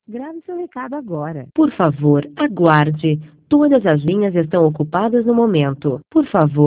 Grave seu recado agora. Por favor, aguarde. Todas as linhas estão ocupadas no momento. Por favor.